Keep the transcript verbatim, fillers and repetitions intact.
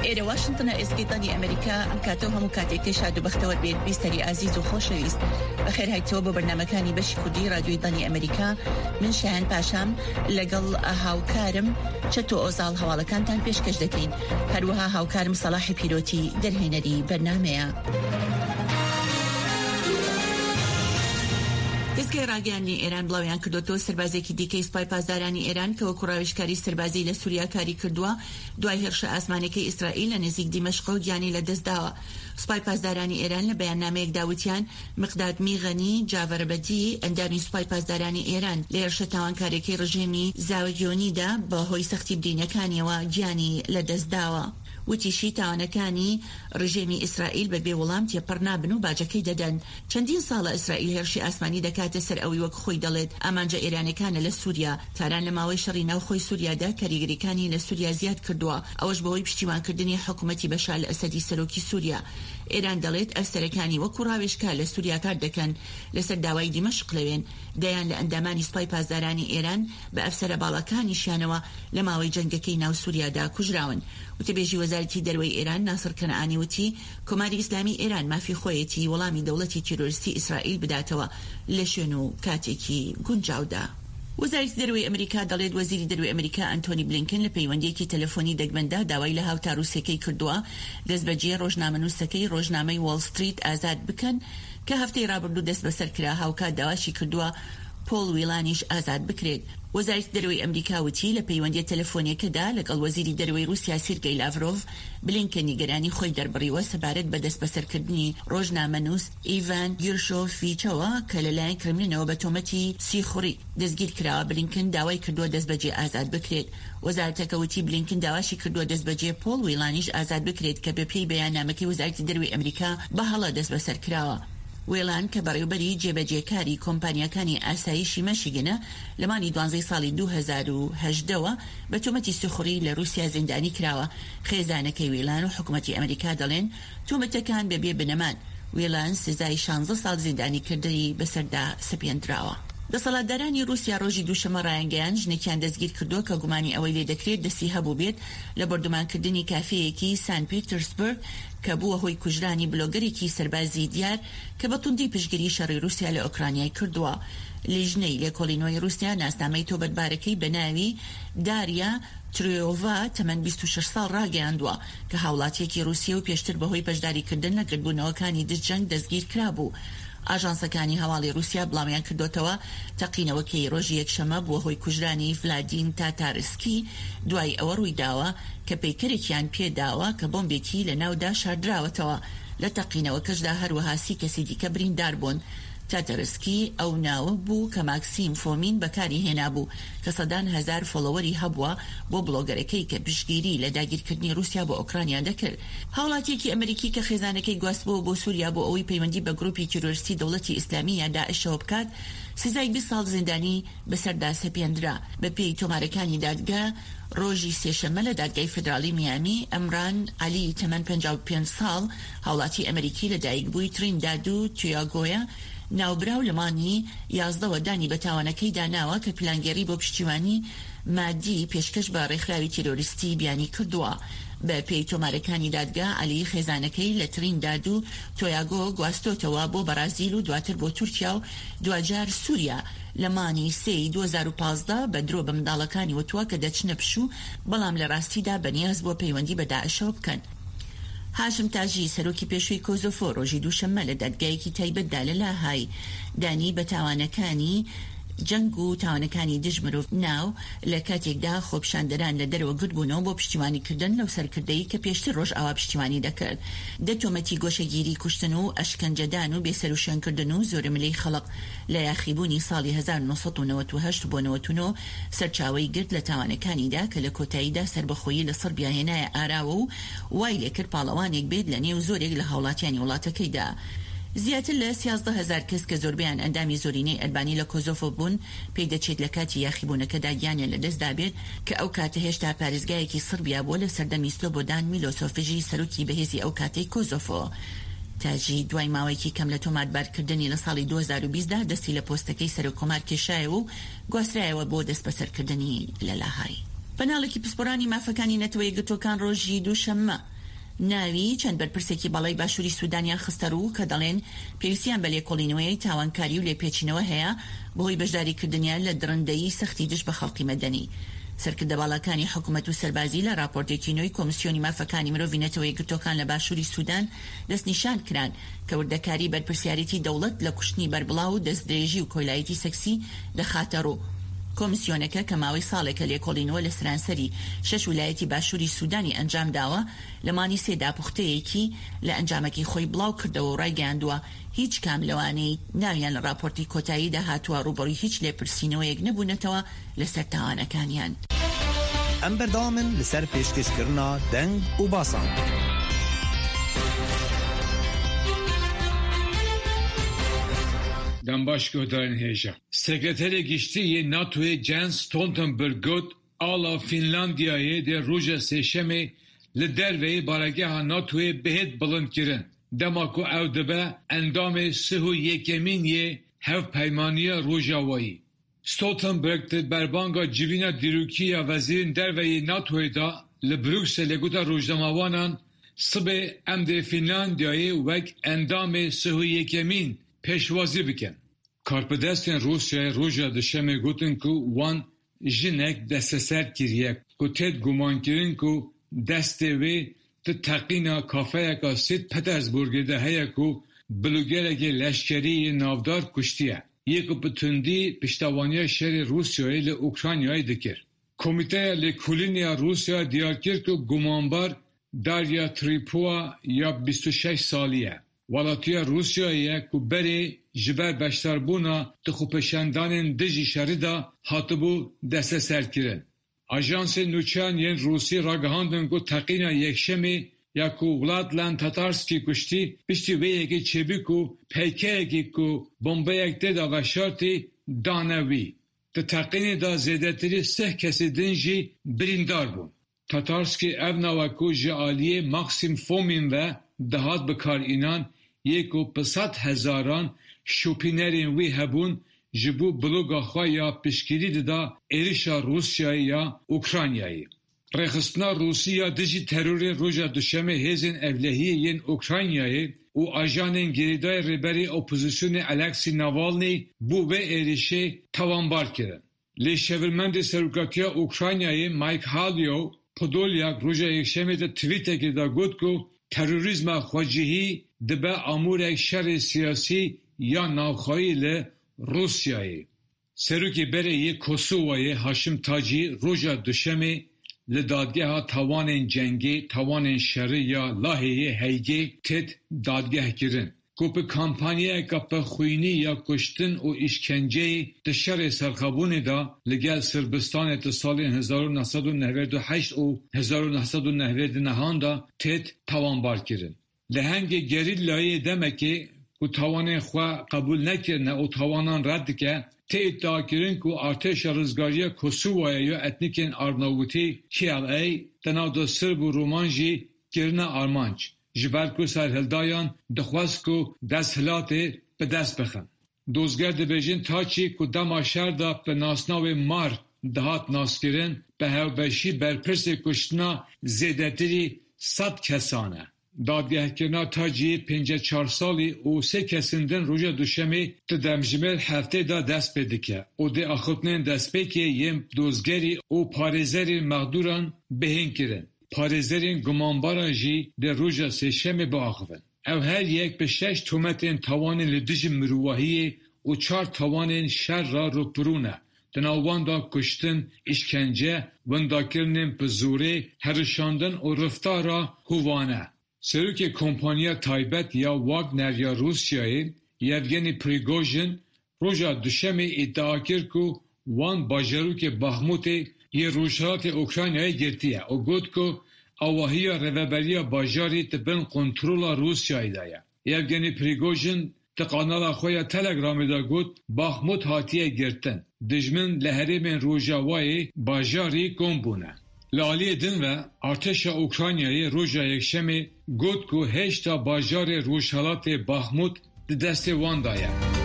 إلى واشنطن إسقيطاني أمريكا أم كاتوها مكاتيك شادو بختور بيت بيستري عزيز وخوشويست بخير هاي توبو برنامجاني بشي كردي راديو داني أمريكا من شاهن باشام لقل هاو كارم شتو أوزال هوالا كانتان بيش كجدكين هروها هاو كارم صلاحي بيروتي درهينري برنامجا دەستگای ڕاگەیاندنی ئێران بڵاویان کردوتەوە سەربازێکی دیکەی سوپای پاسدارانی ئێران کە وەکو ڕاوێژکاری سەربازی لە سووریا کاری کردووە دوای هێرشە ئاسمانەکەی ئیسرائیل لە نزیک دیمەشق و گیانی لەدەستداوە. سوپای پاسدارانی ئێران لە بەیاننامەیەک داوتیان مقداد میغەنی جاڤەربەدی ئەندامی سوپای پاسدارانی ئێران لە هێرشە تاوانکاریەکەی ڕژێمی زاوەگیۆنیدا بەهۆی سەختی برینەکانیەوە گیانی لەدەستداوە. وتیشی تاوانەکانی ڕژێمی ئیسرائیل بە بێوەڵام تێپەڕ نابن و باجەکەی دەدەن. چەندین ساڵە ئیسرائیل هێرشی ئاسمانی دەکاتە سەر ئەوەی وەک خۆی دەڵێت ئامانجە ئێرانەکانە لە سووریا تاران لە ماوەی شەڕی ناوخۆی سووریادا کاریگەریەکانی لە سووریا زیاد کردووە، ئەوەش بەهۆی پشتیوانکردنی حکوومەتی بەشار لە ئەسەدی سەرۆکی سووریا. ئێران دەڵێت ئەفسەرەکانی وەکو ڕاوێژکار لە سووریا کار دەکەن لەسەر داوای دیمەشق لەوێن دەیان لە ئەندامانی سوپای پاسدارانی ئێران بە ئەفسەرە باڵەکانیشیانەوە لە ماوەی جەنگەکەی ناو سووریادا کوژراون. وتەبێژی وەزارەتی دەروەی ئێران ناسر کەنعانی وتی کۆماری ئیسلامی ئێران مافی خۆیەتی وەڵامی دەوڵەتی تیرۆریستی ئیسرائیل بداتەوە لە شوێن و کاتێکی گونجاودا. وەزارەتی دەروەی ئەمریکا دەڵێت وەزیری دەروەی ئەمریکا ئەنتۆنی بلینکن لە پەیوەندیەکی تەلەفۆنی دەگمەندا داوای لە هاوتاروسەکەی کردووە دەستبەجێ ڕۆژنامەنووسەکەی ڕۆژنامەی واڵ ستریت ئازاد بکەن کە هەفتەی ڕابردوو دەست بەسەر کرا هاوکات داواشی کردووە پۆل ویلانیش ئازاد بکرێت. وەزارەتی دەروەی ئەمریکا وتی لە پەیوەندی تەلەفۆنیەکەدا لەگەڵ وەزیری دەروەی رووسیا سیرگەی لاڤرۆڤ بلینکن نیگەرانی خۆی دەربڕیوە سەبارەت بە دەست بەسەرکردنی ڕۆژنامەنووس ئیڤان گیرشۆڤیچەوە کە لەلایەن کرملینەوە بە تۆمەتی سیخوڕی دەستگیر کراوە. بلینکن داوای کردووە دەستبەجێ ئازاد بکرێت. وەزارەتەکە وتی بلینکن داواشی کردووە دەستبەجێ پۆل ویلانیش ئازاد بکرێت کە بەپێی بەیاننامەکەی وەزارەتی دەروەی ئەمریکا بە هەڵە دەست بەسەر کراوە. وێلان کە بەڕێوەبەری جێبەجێکاری کۆمپانیەکانی ئاسایشی مەشیگنە لەمانی دوانزەی ساڵی دوو هەزار و هەژدەوە بە تۆمەتی سوخوڕی لە رووسیا زیندانی کراوە. خێزانەکەی وێلان و حکوومەتی ئەمریکا دەڵێن تۆمەتەکان بەبێ بنەمان. وێلان سزای شانزە ساڵ زیندانی کردەی بەسەردا سپێندراوە. دەسەڵاتدارانی رووسیا ڕۆژی دووشەمە ڕایانگەیان ژنێکیان دەستگیر کردووە کە گومانی ئەوەی لێ دەکرێت دەستی هەبوو بێت لە بەردەمانکردنی کافەیەکی سان پیترسبرگ کە بووە هۆی کوژرانی بلۆگەرێکی سەربازی دیار کە بە توندی پشگیری شەڕی رووسیا لە ئۆکرانیای کردووە. لیژنەی لێکۆڵینەوەی رووسیا ناسنامەی تۆبەتبارەکەی بە ناوی داریا ترۆیۆڤا تەمەن بیست و شەش ساڵ ڕاگەیاندووە کە هاوڵاتیەکی رووسیا و پێشتر بەهۆی بەشداریکردن لە گردبوونەوەکانی دژجەنگ دەستگیر کرابوو. ئاژانسەکانی هەواڵی رووسیا بڵاویان کردوتەوە تەقینەوەکەی ڕۆژی یەکشەمە بووە هۆی کوژرانی ڤلادین تاتارسکی دوای ئەوە ڕوویداوە کە پەیکەرێکیان پێداوە کە بۆمبێکی لە ناودا شاردراوەتەوە. لە تەقینەوە کەشدا هەروەها سی کەسی دیکە بریندار بوون. تاتارسکی ئەو ناوە بوو کە ماکسیم فۆمین بەکاری هێنابوو کە سەدان هەزار فۆلۆوەری هەبووە بۆ بلۆگەرەکەی کە پشگیری لە داگیرکردنی رووسیا بۆ ئۆکرانیا دەکرد. هاوڵاتیەکی ئەمریکی کە خێزانەکەی گواستبووە بۆ سووریا بۆ ئەوەی پەیوەندی بە گروپی تیرۆریستی دەوڵەتی ئیسلامی یا داعشەوە بکات سزای بیست ساڵ زیندانی بەسەردا سەپێندرا. بە پێی تۆمارەکانی دادگا ڕۆژی سێشەمە لە دادگای فدرالی میامی ئەمران علی تەمەن پەنجا و پێنج ساڵ هاوڵاتی ئەمریکی لە دایکبووی ترینداد و توباگۆ ناوبراو لەمانی یازدەوە دانی بە تاوانەکەی داناوە کە پلانگێری بۆ پشتیوانی مادی پێشکەش بە ڕێکخراوی تیرۆریستی بیانی کردووە. بە پێی تۆمارەکانی دادگا علی خێزانەکەی لە ترینداد و تۆیاگۆ گواستۆتەوە بۆ بەرازیل و دواتر بۆ تورکیا و دوجار سووریا. لە مانی سێی دوو هەزار و پانزدە بە درۆ بە منداڵەکانی وتووە کە دەچنە پشوو بەڵام لە ڕاستیدا بەنیاز بۆ پەیوەندی بە داعشەوە بکەن. هاشم تاجی سەرۆکی پێشووی کۆزۆفۆ ڕۆژی دووشەممە لە دادگایەکی تایبەتدا لە لاهای دانی بە تاوانەکانی جەنگ و تاوانەکانی دژ مرۆڤ ناو لە کاتێکدا خۆپیشاندەران لە دەرەوە گرتبوونەوە بۆ پشتیوانیکردن لەو سەرکردەی کە پێشتر ڕۆژ ئاوا پشتیوانی دەکرد. دەتۆمەتی گۆشەگیری کوشتن و ئەشکەنجەدان و بێسەروشێنکردن و زۆرملەی خەڵق لە یاخیبوونی ساڵی هەزار و نۆسەد و نەوەت و هەشت بۆ نەوەت و نۆ سەرچاوەی گرت لە تاوانەکانیدا کە لە کۆتاییدا سربەخۆیی لەسەر بیاهێنایە ئاراوە و وای لێکرد پاڵەوانێک بێت لە نێو زۆرێک لە هاوڵاتیانی وڵاتەکەیدا. زیاتر لە سیازدە هەزار کەس کە زۆربیان ئەندامی زۆرینەی ئەلبانی لە کۆزۆفۆ بوون پێی دەچێت لە کاتی یاخیبوونەکەدا گیانیان لەدەستدا بێت کە ئەو کاتە هێشتا پارێزگایەکی سربیا بووە لە سەردەمی سلۆبۆدان میلۆسۆفژی سەرۆکی بەهێزی ئەو کاتەی کۆزۆفۆ. تاجی دوای ماوەیەکی کەم لە تۆماربارکردنی لە ساڵی دوو هەزار و بیست دا دەستی لە پۆستەکەی سەرۆکۆمار کێشایەوە و گواسترایەوە بۆ دەستبەسەرکردنی لە لاهای. بەناڵێکی پسپۆرانی مافەکانی نەتەوەی گرتوەکان ڕۆژی دووشەممە ناوی چەند بەرپرسێکی بەڵای باشووری سوودانیان خستە ڕوو کە دەڵێن پێویستیان بە لێکۆڵینەوەی تاوانکاری و لێپێچینەوە هەیە بۆی بەشداریکردنیان لە درەندەیی سەختی دژ بە خەڵکی مەدەنی. سەرکردە باڵەکانی حکوومەت و سەربازی لە راپۆرتێکی نوێی کۆمیسیۆنی مافەکانی مرۆڤی نەتەوەی یەکگرتووەکان لە باشووری سوودان دەست نیشان کران کە وردەکاری بەرپرسیارەتی دەوڵەت لە کوشتنی بەربڵاو و دەستدرێژی و کۆیلایەتی سەکسی دەخاتە ڕوو. کۆمیسیۆنەکە کە ماوەی ساڵێکە لێکۆڵینەوە لە سرانسەری شەش ویلایەتی باشووری سوودانی ئەنجام داوە لە مانی سێدا پوختەیەکی لە ئەنجامەکی خۆی بڵاو کردەوە و ڕایگەیاندووە هیچ کام لەوانەی ناویان لە راپۆرتی کۆتاییدا هاتووە ڕوبەڕووی هیچ لێپرسینەوەیەک نەبوونەتەوە لەسەر تاوانەکانیان. ئەم بەردەوامن لەسەر پێشکەشکردنا دەنگ و باسان. دەمباش گۆدارن هێژە. سێکرێتەرێ گشتیی ناتۆیê Jens Stoltenberg got ala Finlandiyayê dê roja sêşemê li derveyê baregeha NATOyê bihêt bilindkirin. Dema ku ew dibe endamê sih û yekemîn yê hevpeymaniya Rojavayî. Stoltenberg di berbanga civîna dîrokî ya wezîrên derveyê NATOyê da li Brükselê goda rojnamawanan sibê em dê Finlandiyayê wek endamê sih û yekemîn pêşwazî bikin. Karpidestên Rusyayê roja dişemê gotin ku wan jinek desteser kiriye ku têt gumankirin ku destê wê di teqîna kafeyeka Sêt Petersburgê de heye ku bilûgerekê leşkerî navdar kuştiye. Yê ku bi tundî piştevaniya şerê Rusyayê li Ukraynayê dikir. Komîteya Lêkolîniya Rusya diyar kir ku gumanbar Darya Tripua ya bîst û şeş salî ye. Walatiya Rusyayê ku berê ji ber beşdarbûna di xwepêşandanên dijî şerî da hatibû desteserkirin. Ajansên nûçeyan yên Rûsî ragihandin ku teqîna yekşemê ya ku Vladlen Tatarskî kuştî piştî wê yekê çêbî ku peykeyekî ku bombeyek tê da veşartî dane wî. Di teqînê da zêdetirî sih kesî din jî birîndar bûn. Tatarskî ev nava ku ji aliyê Maksim Fomin ve dihat bikarînan yê ku bi sed hezaran şopînerên wî hebûn ji bo bloga xwe ya piştgirî dida êrişa Rusyayê ya Ukraynayê. Rêxistina Rûsî ya dijî terorê roja duşemê hêzên evlehiyê yên Ukraynayê û ajanên gerîdayê rêberî opozisyonê Alexei Navalny bû vê êrişê tawanbar kirin. Lêşevirmendê serokatiya Ukraynayê Mike Halyo Podolyak roja yekşemê de tweetekê da got ku terorîzma xwecihî dibe amûrek şerê siyasî ya navxwayî li Rusyayê. Serokê berê Kosovayê Haşim Tacî roja duşemê li dadgeha tawanên cengê, tawanên şerî ya Laheyê Heygê têt dadgehkirin. Ku bi kampanyayeka pexwînî ya kuştin û îşkenceyê di şerê serxebûnê da li gel Sırbistanê di salên hezar û neh sed û nehvê û heşt û hezar û neh sed û nehvê di nehan da têt tawanbar kirin. Li hengê gerîlayê demekê ku tawanên xwe qebûl nekirine û tawanan red dike, tê iddia kirin ku artêşa rizgariya Kosovayê ya etnîkên Arnavutî K L A di nav da Sırb û Roman jî kirine armanc. Ji ber ku serhildayan dixwest ku desthilatê bi dest bixin. Dozger dibêjin taçî ku dema şer da bi nasnavê Mar dihat naskirin bi hevbeşî berpirsê kuştina zêdetirî sed kesan e. Dadgehkirina Tacî pênc çar salî û sê kesin din roja duşemê di demjimêr heftê da dest pê dike û dê axirtinên destpêkê yên dozgerî û parêzerên mexdûran bihên kirin. Parêzerên gumanbaran jî dê roja sêşemê biaxivin. Ev her yek bi şeş tometên tawanên li dijî mirovahiyê û çar tawanên şer ra rûpirûne. Di nav wan da kuştin, îşkence, windakirinên bi zorê, herişandin û riftara hûvane. Serokê kompanya taybet ya Wagner ya Rusyayê Yevgeny Prigozhin roja duşemê iddia kir ku wan bajarokê Baxmutê yê rojhilatê Ukraynayê girtiye û got ku awahiya rêveberiya bajarê di bin kontrola Rusyayê de ye. Yevgeny Prigozhin di kanala xwe ya Telegramê da got Baxmut hatiye girtin. Dijmin li herêmên Rojavayê bajarî kom bûne. Li aliyê din ve artêşa Ukraynayê roja yekşemê got ku heşta bajarê rojhilatê Baxmut di destê wan da ye.